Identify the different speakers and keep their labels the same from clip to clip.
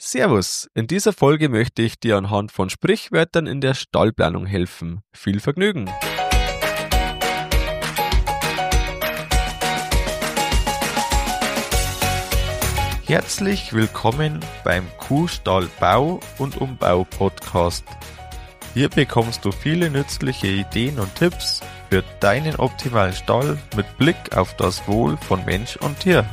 Speaker 1: Servus, in dieser Folge möchte ich dir anhand von Sprichwörtern in der Stallplanung helfen. Viel Vergnügen! Herzlich willkommen beim Kuhstallbau und Umbau Podcast. Hier bekommst du viele nützliche Ideen und Tipps für deinen optimalen Stall mit Blick auf das Wohl von Mensch und Tier.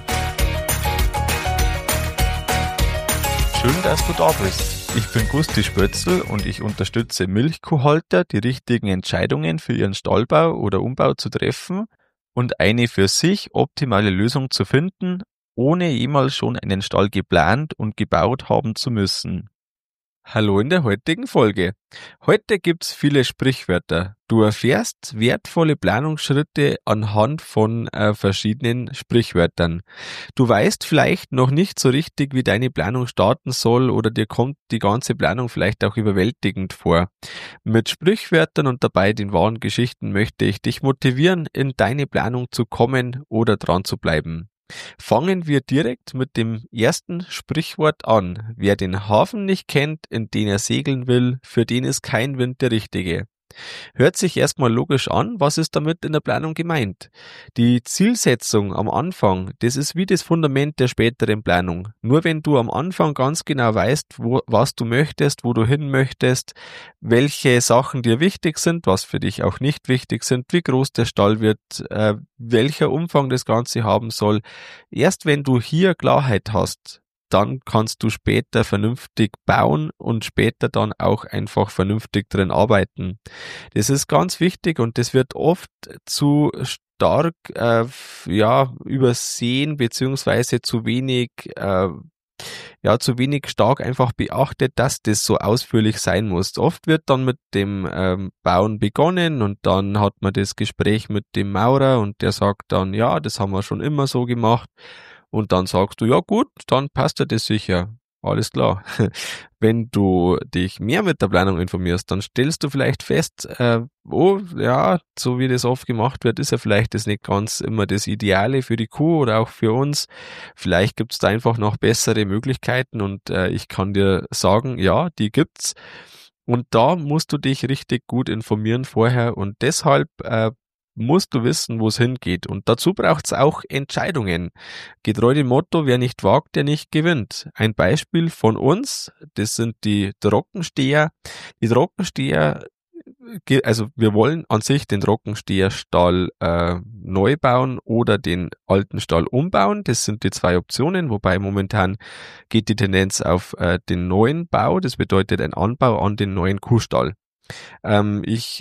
Speaker 1: Schön, dass du da bist. Ich bin Gusti Spötzl und ich unterstütze Milchkuhhalter, die richtigen Entscheidungen für ihren Stallbau oder Umbau zu treffen und eine für sich optimale Lösung zu finden, ohne jemals schon einen Stall geplant und gebaut haben zu müssen. Hallo in der heutigen Folge. Heute gibt's viele Sprichwörter. Du erfährst wertvolle Planungsschritte anhand von verschiedenen Sprichwörtern. Du weißt vielleicht noch nicht so richtig, wie deine Planung starten soll oder dir kommt die ganze Planung vielleicht auch überwältigend vor. Mit Sprichwörtern und dabei den wahren Geschichten möchte ich dich motivieren, in deine Planung zu kommen oder dran zu bleiben. Fangen wir direkt mit dem ersten Sprichwort an. Wer den Hafen nicht kennt, in den er segeln will, für den ist kein Wind der richtige. Hört sich erstmal logisch an, was ist damit in der Planung gemeint? Die Zielsetzung am Anfang, das ist wie das Fundament der späteren Planung. Nur wenn du am Anfang ganz genau weißt, was du möchtest, wo du hin möchtest, welche Sachen dir wichtig sind, was für dich auch nicht wichtig sind, wie groß der Stall wird, welcher Umfang das Ganze haben soll. Erst wenn du hier Klarheit hast, dann kannst du später vernünftig bauen und später dann auch einfach vernünftig drin arbeiten. Das ist ganz wichtig und das wird oft zu stark übersehen beziehungsweise zu wenig stark einfach beachtet, dass das so ausführlich sein muss. Oft wird dann mit dem Bauen begonnen und dann hat man das Gespräch mit dem Maurer und der sagt dann, ja, das haben wir schon immer so gemacht. Und dann sagst du, ja gut, dann passt ja das sicher. Alles klar. Wenn du dich mehr mit der Planung informierst, dann stellst du vielleicht fest, so wie das oft gemacht wird, ist ja vielleicht das nicht ganz immer das Ideale für die Kuh oder auch für uns. Vielleicht gibt es da einfach noch bessere Möglichkeiten und ich kann dir sagen, ja, die gibt's. Und da musst du dich richtig gut informieren vorher und deshalb musst du wissen, wo es hingeht. Und dazu braucht es auch Entscheidungen. Getreu dem Motto, wer nicht wagt, der nicht gewinnt. Ein Beispiel von uns, das sind die Trockensteher. Die Trockensteher, also wir wollen an sich den Trockensteherstall neu bauen oder den alten Stall umbauen. Das sind die zwei Optionen, wobei momentan geht die Tendenz auf den neuen Bau. Das bedeutet ein Anbau an den neuen Kuhstall. Ich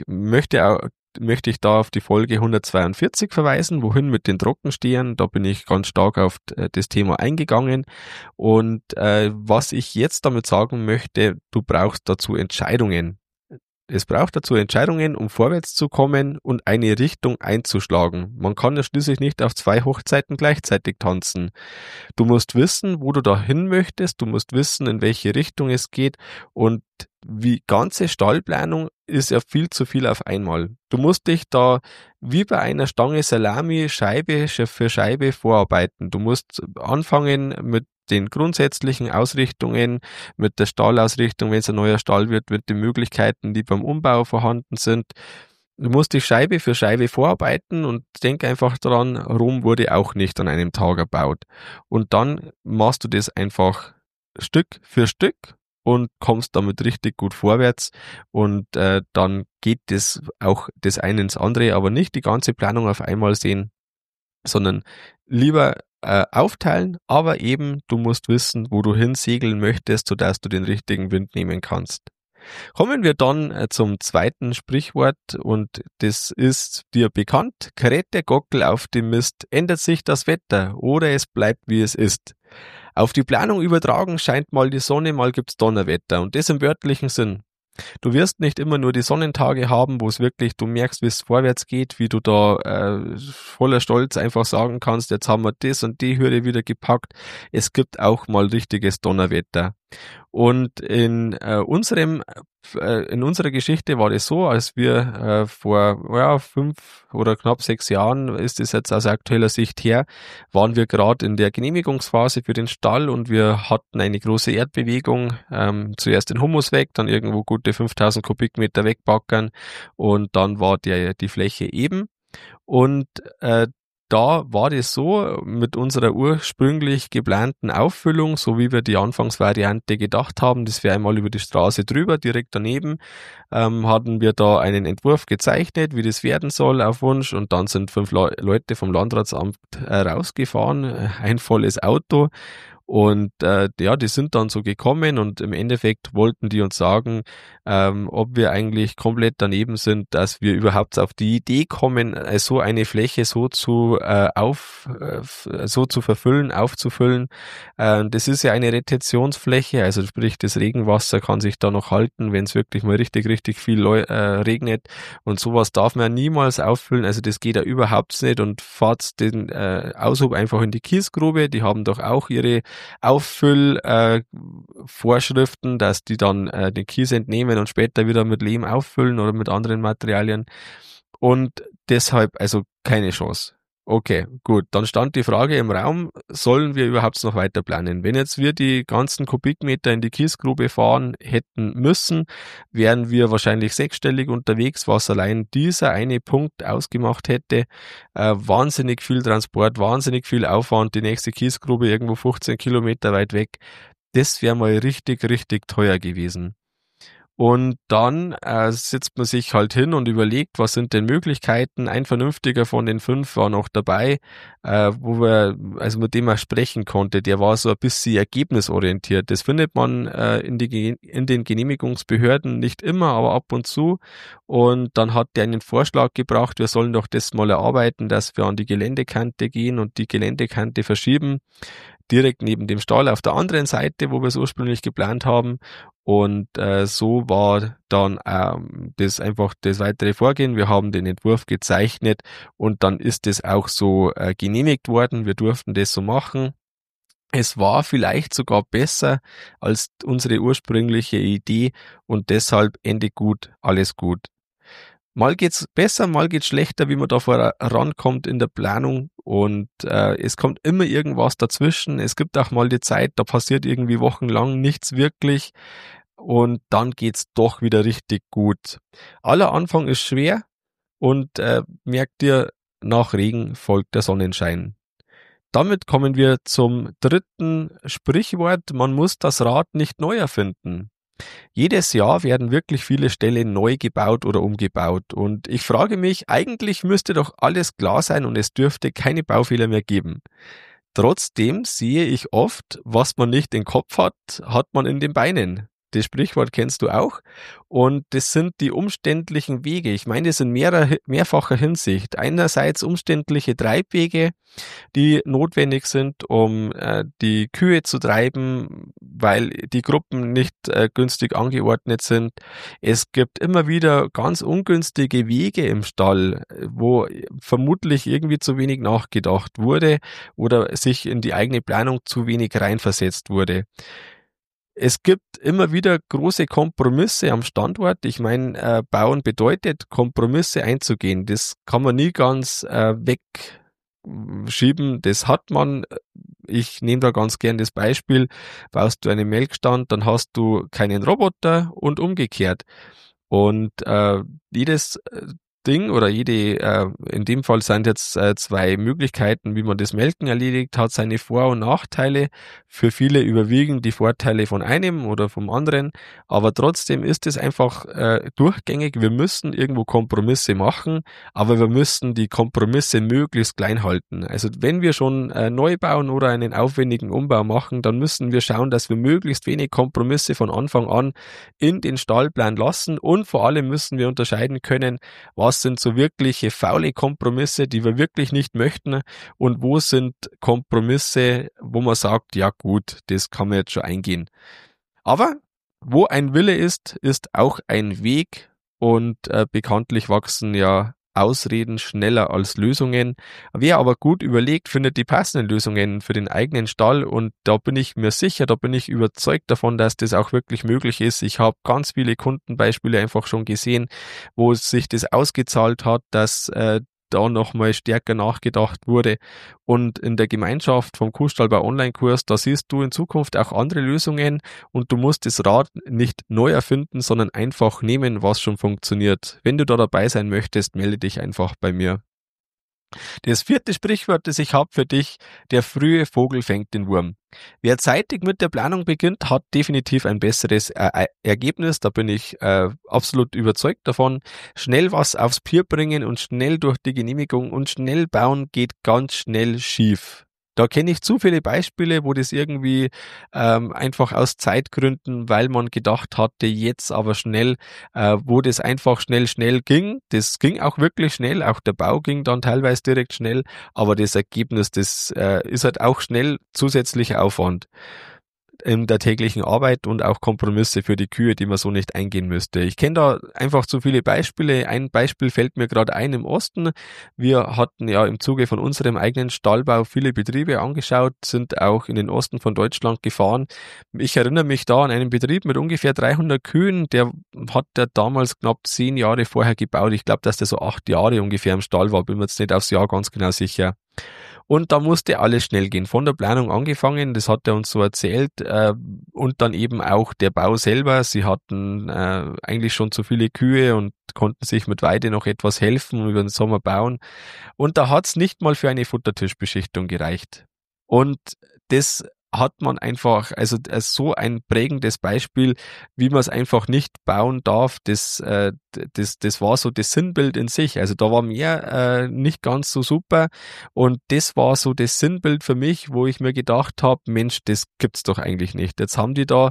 Speaker 1: möchte ich da auf die Folge 142 verweisen, wohin mit den Trockenstehern. Da bin ich ganz stark auf das Thema eingegangen. Und was ich jetzt damit sagen möchte, du brauchst dazu Entscheidungen. Es braucht dazu Entscheidungen, um vorwärts zu kommen und eine Richtung einzuschlagen. Man kann ja schließlich nicht auf zwei Hochzeiten gleichzeitig tanzen. Du musst wissen, wo du da hin möchtest, du musst wissen, in welche Richtung es geht und die ganze Stallplanung ist ja viel zu viel auf einmal. Du musst dich da wie bei einer Stange Salami Scheibe für Scheibe vorarbeiten. Du musst anfangen mit den grundsätzlichen Ausrichtungen, mit der Stallausrichtung, wenn es ein neuer Stall wird, mit den Möglichkeiten, die beim Umbau vorhanden sind. Du musst dich Scheibe für Scheibe vorarbeiten und denk einfach daran, Rom wurde auch nicht an einem Tag erbaut. Und dann machst du das einfach Stück für Stück und kommst damit richtig gut vorwärts und dann geht das auch das eine ins andere, aber nicht die ganze Planung auf einmal sehen, sondern lieber aufteilen, aber eben du musst wissen, wo du hin segeln möchtest, sodass du den richtigen Wind nehmen kannst. Kommen wir dann zum zweiten Sprichwort und das ist dir bekannt. Kräht der Gockel auf dem Mist, ändert sich das Wetter oder es bleibt wie es ist. Auf die Planung übertragen scheint mal die Sonne, mal gibt's Donnerwetter und das im wörtlichen Sinn. Du wirst nicht immer nur die Sonnentage haben, wo es wirklich, du merkst, wie es vorwärts geht, wie du da voller Stolz einfach sagen kannst, jetzt haben wir das und die Hürde wieder gepackt. Es gibt auch mal richtiges Donnerwetter. Und in unserer Geschichte war das so, als wir vor 5 oder knapp 6 Jahren, ist es jetzt aus aktueller Sicht her, waren wir gerade in der Genehmigungsphase für den Stall und wir hatten eine große Erdbewegung, zuerst den Humus weg, dann irgendwo gute 5000 Kubikmeter wegbackern und dann war die Fläche eben. Und da war das so, mit unserer ursprünglich geplanten Auffüllung, so wie wir die Anfangsvariante gedacht haben, das wäre einmal über die Straße drüber, direkt daneben, hatten wir da einen Entwurf gezeichnet, wie das werden soll auf Wunsch, und dann sind 5 Leute vom Landratsamt rausgefahren, ein volles Auto. Und die sind dann so gekommen und im Endeffekt wollten die uns sagen, ob wir eigentlich komplett daneben sind, dass wir überhaupt auf die Idee kommen, so eine Fläche so zu verfüllen, aufzufüllen. Das ist ja eine Retentionsfläche, also sprich das Regenwasser kann sich da noch halten, wenn es wirklich mal richtig viel regnet, und sowas darf man niemals auffüllen, also das geht ja überhaupt nicht, und fahrt den Aushub einfach in die Kiesgrube, die haben doch auch ihre Auffüllvorschriften, dass die dann den Kies entnehmen und später wieder mit Lehm auffüllen oder mit anderen Materialien. Und deshalb also keine Chance. Okay, gut. Dann stand die Frage im Raum, sollen wir überhaupt noch weiter planen? Wenn jetzt wir die ganzen Kubikmeter in die Kiesgrube fahren hätten müssen, wären wir wahrscheinlich 6-stellig unterwegs, was allein dieser eine Punkt ausgemacht hätte. Wahnsinnig viel Transport, wahnsinnig viel Aufwand, die nächste Kiesgrube irgendwo 15 Kilometer weit weg. Das wäre mal richtig teuer gewesen. Und dann sitzt man sich halt hin und überlegt, was sind denn Möglichkeiten. Ein vernünftiger von den 5 war noch dabei, mit dem man sprechen konnte. Der war so ein bisschen ergebnisorientiert. Das findet man in den Genehmigungsbehörden nicht immer, aber ab und zu. Und dann hat der einen Vorschlag gebracht, wir sollen doch das mal erarbeiten, dass wir an die Geländekante gehen und die Geländekante verschieben, direkt neben dem Stall auf der anderen Seite, wo wir es ursprünglich geplant haben. Und so war dann das einfach das weitere Vorgehen. Wir haben den Entwurf gezeichnet und dann ist es auch so genehmigt worden. Wir durften das so machen. Es war vielleicht sogar besser als unsere ursprüngliche Idee und deshalb Ende gut, alles gut. Mal geht's besser, mal geht's schlechter, wie man da vorankommt in der Planung, und es kommt immer irgendwas dazwischen. Es gibt auch mal die Zeit, da passiert irgendwie wochenlang nichts wirklich und dann geht's doch wieder richtig gut. Aller Anfang ist schwer und merkt ihr, nach Regen folgt der Sonnenschein. Damit kommen wir zum 3. Sprichwort: Man muss das Rad nicht neu erfinden. Jedes Jahr werden wirklich viele Ställe neu gebaut oder umgebaut, und ich frage mich, eigentlich müsste doch alles klar sein und es dürfte keine Baufehler mehr geben. Trotzdem sehe ich oft, was man nicht im Kopf hat, hat man in den Beinen. Das Sprichwort kennst du auch. Und das sind die umständlichen Wege. Ich meine, das in mehrfacher Hinsicht. Einerseits umständliche Treibwege, die notwendig sind, um die Kühe zu treiben, weil die Gruppen nicht günstig angeordnet sind. Es gibt immer wieder ganz ungünstige Wege im Stall, wo vermutlich irgendwie zu wenig nachgedacht wurde oder sich in die eigene Planung zu wenig reinversetzt wurde. Es gibt immer wieder große Kompromisse am Standort. Ich meine, bauen bedeutet, Kompromisse einzugehen. Das kann man nie ganz wegschieben. Das hat man. Ich nehme da ganz gern das Beispiel. Baust du einen Melkstand, dann hast du keinen Roboter und umgekehrt. Und jedes Ding oder in dem Fall sind jetzt 2 Möglichkeiten, wie man das Melken erledigt, hat seine Vor- und Nachteile. Für viele überwiegen die Vorteile von einem oder vom anderen, aber trotzdem ist es einfach durchgängig. Wir müssen irgendwo Kompromisse machen, aber wir müssen die Kompromisse möglichst klein halten. Also wenn wir schon neu bauen oder einen aufwendigen Umbau machen, dann müssen wir schauen, dass wir möglichst wenig Kompromisse von Anfang an in den Stallplan lassen, und vor allem müssen wir unterscheiden können, was sind so wirkliche faule Kompromisse, die wir wirklich nicht möchten, und wo sind Kompromisse, wo man sagt, ja gut, das kann man jetzt schon eingehen. Aber wo ein Wille ist, ist auch ein Weg, und bekanntlich wachsen ja Ausreden schneller als Lösungen. Wer aber gut überlegt, findet die passenden Lösungen für den eigenen Stall und da bin ich mir sicher, da bin ich überzeugt davon, dass das auch wirklich möglich ist. Ich habe ganz viele Kundenbeispiele einfach schon gesehen, wo sich das ausgezahlt hat, dass da nochmal stärker nachgedacht wurde. Und in der Gemeinschaft vom Kuhstallbau Online-Kurs, da siehst du in Zukunft auch andere Lösungen und du musst das Rad nicht neu erfinden, sondern einfach nehmen, was schon funktioniert. Wenn du da dabei sein möchtest, melde dich einfach bei mir. Das vierte Sprichwort, das ich habe für dich: Der frühe Vogel fängt den Wurm. Wer zeitig mit der Planung beginnt, hat definitiv ein besseres Ergebnis. Da bin ich absolut überzeugt davon. Schnell was aufs Papier bringen und schnell durch die Genehmigung und schnell bauen geht ganz schnell schief. Da kenne ich zu viele Beispiele, wo das irgendwie einfach aus Zeitgründen, weil man gedacht hatte, jetzt aber schnell, wo das einfach schnell ging. Das ging auch wirklich schnell, auch der Bau ging dann teilweise direkt schnell, aber das Ergebnis, das ist halt auch schnell zusätzlicher Aufwand in der täglichen Arbeit und auch Kompromisse für die Kühe, die man so nicht eingehen müsste. Ich kenne da einfach zu viele Beispiele. Ein Beispiel fällt mir gerade ein im Osten. Wir hatten ja im Zuge von unserem eigenen Stallbau viele Betriebe angeschaut, sind auch in den Osten von Deutschland gefahren. Ich erinnere mich da an einen Betrieb mit ungefähr 300 Kühen, der hat der damals knapp 10 Jahre vorher gebaut. Ich glaube, dass der so 8 Jahre ungefähr im Stall war, bin mir jetzt nicht aufs Jahr ganz genau sicher. Und da musste alles schnell gehen. Von der Planung angefangen, das hat er uns so erzählt, und dann eben auch der Bau selber. Sie hatten eigentlich schon zu viele Kühe und konnten sich mit Weide noch etwas helfen und über den Sommer bauen. Und da hat's nicht mal für eine Futtertischbeschichtung gereicht. Und das hat man einfach, also so ein prägendes Beispiel, wie man es einfach nicht bauen darf, das war so das Sinnbild in sich. Also da war mehr nicht ganz so super und das war so das Sinnbild für mich, wo ich mir gedacht habe, Mensch, das gibt's doch eigentlich nicht. Jetzt haben die da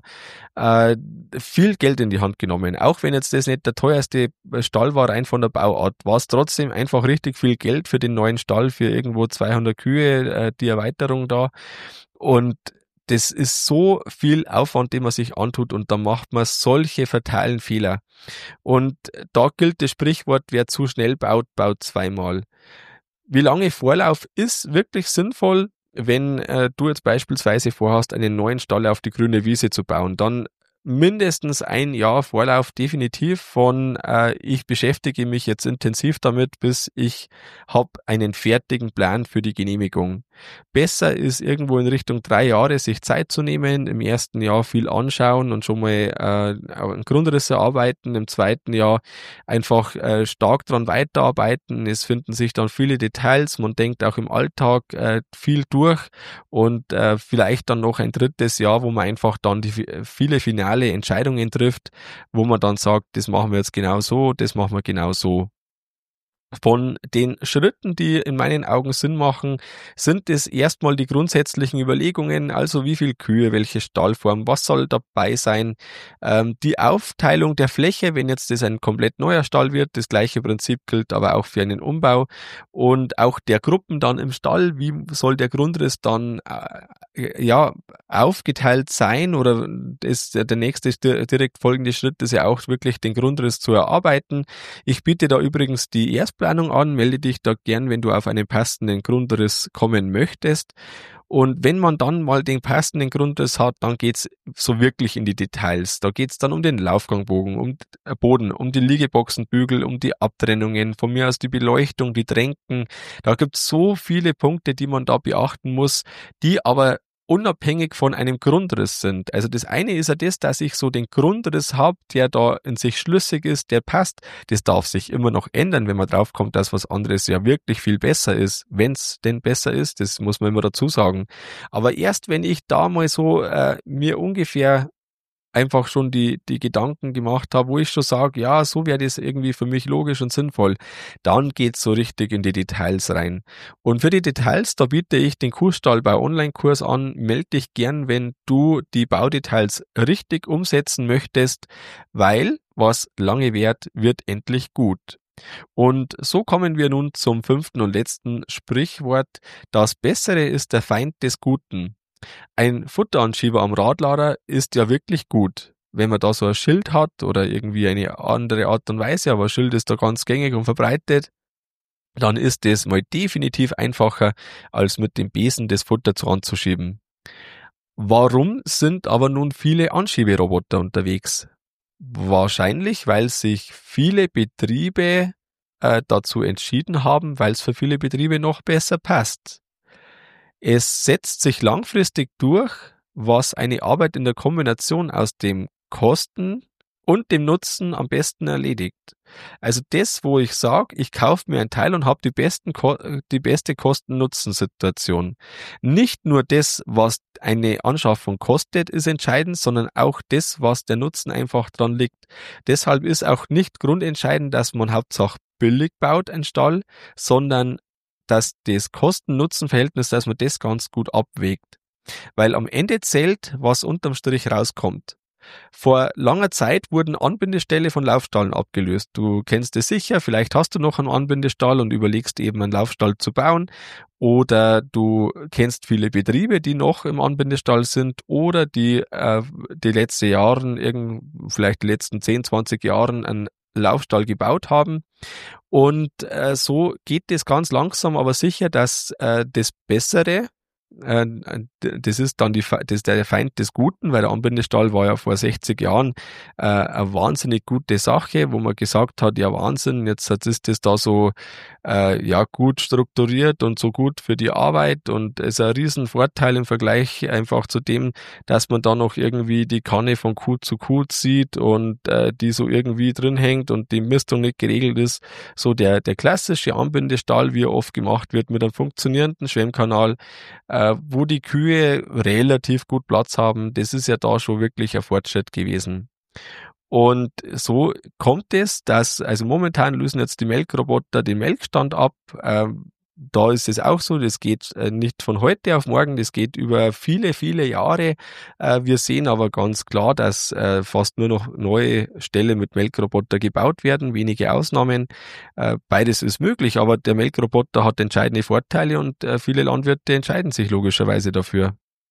Speaker 1: viel Geld in die Hand genommen. Auch wenn jetzt das nicht der teuerste Stall war, rein von der Bauart, war es trotzdem einfach richtig viel Geld für den neuen Stall, für irgendwo 200 Kühe, die Erweiterung da. Und das ist so viel Aufwand, den man sich antut und da macht man solche fatalen Fehler. Und da gilt das Sprichwort, wer zu schnell baut, baut zweimal. Wie lange Vorlauf ist wirklich sinnvoll, wenn du jetzt beispielsweise vorhast, einen neuen Stall auf die grüne Wiese zu bauen? Dann mindestens ein Jahr Vorlauf definitiv von ich beschäftige mich jetzt intensiv damit, bis ich habe einen fertigen Plan für die Genehmigung. Besser ist irgendwo in Richtung 3 Jahre sich Zeit zu nehmen, im ersten Jahr viel anschauen und schon mal einen Grundriss erarbeiten, im zweiten Jahr einfach stark dran weiterarbeiten. Es finden sich dann viele Details, man denkt auch im Alltag viel durch und vielleicht dann noch ein drittes Jahr, wo man einfach dann viele finale Entscheidungen trifft, wo man dann sagt, das machen wir jetzt genau so, das machen wir genau so. Von den Schritten, die in meinen Augen Sinn machen, sind es erstmal die grundsätzlichen Überlegungen, also wie viel Kühe, welche Stallform, was soll dabei sein, die Aufteilung der Fläche, wenn jetzt das ein komplett neuer Stall wird, das gleiche Prinzip gilt aber auch für einen Umbau und auch der Gruppen dann im Stall, wie soll der Grundriss dann aufgeteilt sein oder ist der nächste direkt folgende Schritt, ist ja auch wirklich den Grundriss zu erarbeiten. Ich biete da übrigens die Erstplanung an, melde dich da gern, wenn du auf einen passenden Grundriss kommen möchtest. Und wenn man dann mal den passenden Grundriss hat, dann geht's so wirklich in die Details. Da geht's dann um den Laufgangbogen, um Boden, um die Liegeboxenbügel, um die Abtrennungen, von mir aus die Beleuchtung, die Tränken. Da gibt's so viele Punkte, die man da beachten muss, die aber unabhängig von einem Grundriss sind. Also das eine ist ja das, dass ich so den Grundriss habe, der da in sich schlüssig ist, der passt. Das darf sich immer noch ändern, wenn man draufkommt, dass was anderes ja wirklich viel besser ist, wenn es denn besser ist, das muss man immer dazu sagen. Aber erst wenn ich da mal so mir ungefähr einfach schon die Gedanken gemacht habe, wo ich schon sage, ja, so wäre das irgendwie für mich logisch und sinnvoll, dann geht's so richtig in die Details rein. Und für die Details, da biete ich den Kuhstallbau Online-Kurs an, melde dich gern, wenn du die Baudetails richtig umsetzen möchtest, weil was lange währt, wird endlich gut. Und so kommen wir nun zum 5. und letzten Sprichwort. Das Bessere ist der Feind des Guten. Ein Futteranschieber am Radlader ist ja wirklich gut. Wenn man da so ein Schild hat oder irgendwie eine andere Art und Weise, aber Schild ist da ganz gängig und verbreitet, dann ist das mal definitiv einfacher, als mit dem Besen das Futter anzuschieben. Warum sind aber nun viele Anschieberoboter unterwegs? Wahrscheinlich, weil sich viele Betriebe dazu entschieden haben, weil es für viele Betriebe noch besser passt. Es setzt sich langfristig durch, was eine Arbeit in der Kombination aus dem Kosten und dem Nutzen am besten erledigt. Also das, wo ich sage, ich kaufe mir ein Teil und habe die beste Kosten-Nutzen-Situation. Nicht nur das, was eine Anschaffung kostet, ist entscheidend, sondern auch das, was der Nutzen einfach dran liegt. Deshalb ist auch nicht grundentscheidend, dass man Hauptsache billig baut, ein Stall, sondern dass das Kosten-Nutzen-Verhältnis, dass man das ganz gut abwägt. Weil am Ende zählt, was unterm Strich rauskommt. Vor langer Zeit wurden Anbindeställe von Laufstallen abgelöst. Du kennst es sicher, vielleicht hast du noch einen Anbindestall und überlegst eben einen Laufstall zu bauen. Oder du kennst viele Betriebe, die noch im Anbindestall sind oder die letzten Jahren, vielleicht die letzten 10, 20 Jahren einen Laufstall gebaut haben. Und so geht es ganz langsam, aber sicher, dass das Bessere, das ist dann der Feind des Guten, weil der Anbindestall war ja vor 60 Jahren eine wahnsinnig gute Sache, wo man gesagt hat, ja Wahnsinn, jetzt ist das da so gut strukturiert und so gut für die Arbeit und ist ein Riesenvorteil im Vergleich einfach zu dem, dass man da noch irgendwie die Kanne von Kuh zu Kuh zieht und die so irgendwie drin hängt und die Mistung nicht geregelt ist. So der klassische Anbindestall, wie er oft gemacht wird, mit einem funktionierenden Schwemmkanal, wo die Kühe relativ gut Platz haben, das ist ja da schon wirklich ein Fortschritt gewesen. Und so kommt es, dass, also momentan lösen jetzt die Melkroboter den Melkstand ab. Da ist es auch so, das geht nicht von heute auf morgen, das geht über viele, viele Jahre. Wir sehen aber ganz klar, dass fast nur noch neue Ställe mit Melkroboter gebaut werden, wenige Ausnahmen. Beides ist möglich, aber der Melkroboter hat entscheidende Vorteile und viele Landwirte entscheiden sich logischerweise dafür.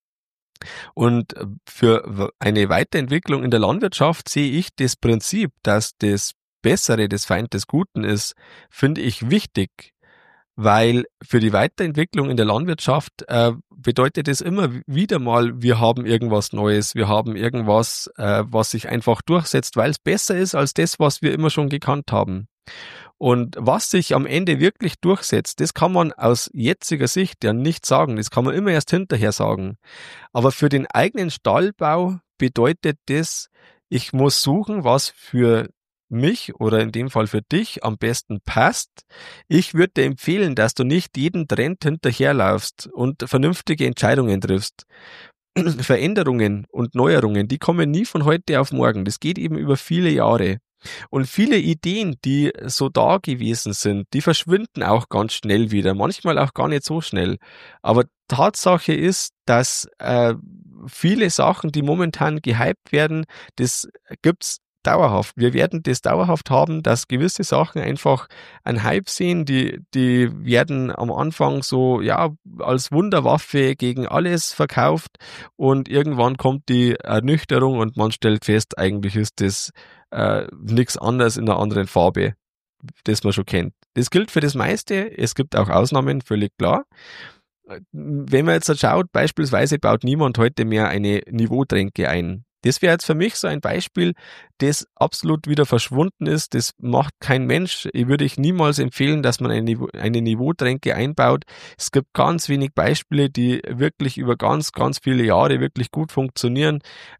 Speaker 1: Und für eine Weiterentwicklung in der Landwirtschaft sehe ich das Prinzip, dass das Bessere des Feind des Guten ist, finde ich wichtig. Weil für die Weiterentwicklung in der Landwirtschaft bedeutet es immer wieder mal, wir haben irgendwas Neues, wir haben irgendwas, was sich einfach durchsetzt, weil es besser ist als das, was wir immer schon gekannt haben. Und was sich am Ende wirklich durchsetzt, das kann man aus jetziger Sicht ja nicht sagen, das kann man immer erst hinterher sagen. Aber für den eigenen Stallbau bedeutet das, ich muss suchen, was für mich oder in dem Fall für dich am besten passt. Ich würde dir empfehlen, dass du nicht jeden Trend hinterherlaufst und vernünftige Entscheidungen triffst. Veränderungen und Neuerungen, die kommen nie von heute auf morgen. Das geht eben über viele Jahre. Und viele Ideen, die so da gewesen sind, die verschwinden auch ganz schnell wieder. Manchmal auch gar nicht so schnell. Aber Tatsache ist, dass viele Sachen, die momentan gehypt werden, das gibt's dauerhaft. Wir werden das dauerhaft haben, dass gewisse Sachen einfach einen Hype sehen, die werden am Anfang so, ja, als Wunderwaffe gegen alles verkauft und irgendwann kommt die Ernüchterung und man stellt fest, eigentlich ist das nichts anderes in einer anderen Farbe, das man schon kennt. Das gilt für das meiste, es gibt auch Ausnahmen, völlig klar. Wenn man jetzt schaut, beispielsweise baut niemand heute mehr eine Niveautränke ein. Das wäre jetzt für mich so ein Beispiel, das absolut wieder verschwunden ist. Das macht kein Mensch. Ich würde ich niemals empfehlen, dass man eine Niveautränke einbaut. Es gibt ganz wenig Beispiele, die wirklich über ganz, ganz viele Jahre wirklich gut funktionieren.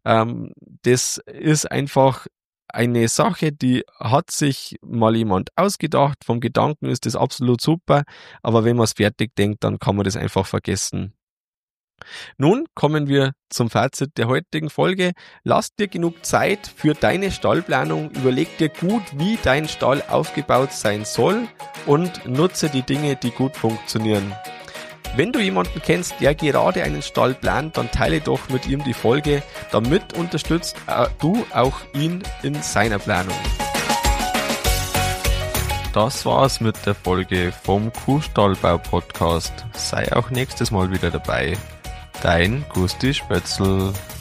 Speaker 1: Das ist einfach eine Sache, die hat sich mal jemand ausgedacht. Vom Gedanken ist das absolut super. Aber wenn man es fertig denkt, dann kann man das einfach vergessen. Nun kommen wir zum Fazit der heutigen Folge. Lass dir genug Zeit für deine Stallplanung, überleg dir gut, wie dein Stall aufgebaut sein soll und nutze die Dinge, die gut funktionieren. Wenn du jemanden kennst, der gerade einen Stall plant, dann teile doch mit ihm die Folge, damit unterstützt du auch ihn in seiner Planung. Das war's mit der Folge vom Kuhstallbau-Podcast. Sei auch nächstes Mal wieder dabei. Dein Gusti Spötzl.